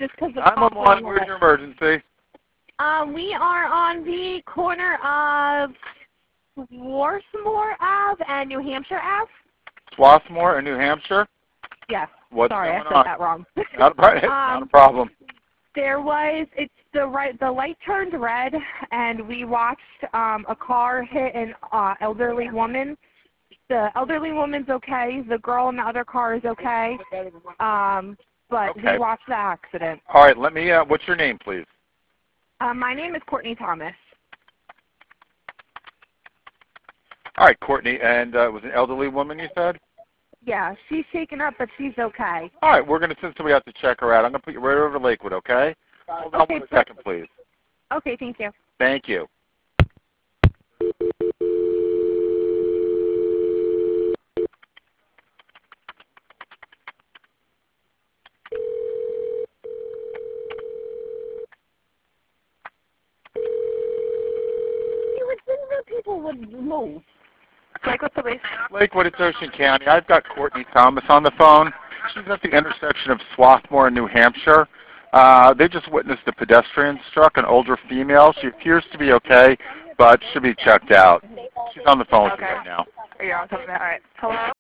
just because the 911, where's your emergency? We are on the corner of Swarthmore Ave and New Hampshire Ave. Swarthmore in New Hampshire? Yes. What's Sorry, going I said on? that wrong. Not a problem. It's the light turned red, and we watched a car hit an elderly woman. The elderly woman's okay. The girl in the other car is okay. But Okay. we watched the accident. All right, let me, what's your name, please? My name is Courtney Thomas. All right, Courtney, and it was an elderly woman, you said? Yeah, she's shaken up, but she's okay. All right, we're going to send somebody out to check her out. I'm going to put you right over to Lakewood, okay? Hold on 1 second, please. Okay, thank you. Thank you. You would think that people would move. Lakewood Police. Lakewood, it's Ocean County. I've got Courtney Thomas on the phone. She's at the intersection of Swarthmore and New Hampshire. They just witnessed a pedestrian struck an older female. She appears to be okay, but should be checked out. She's on the phone with you right now. Are you on something? All right. Hello?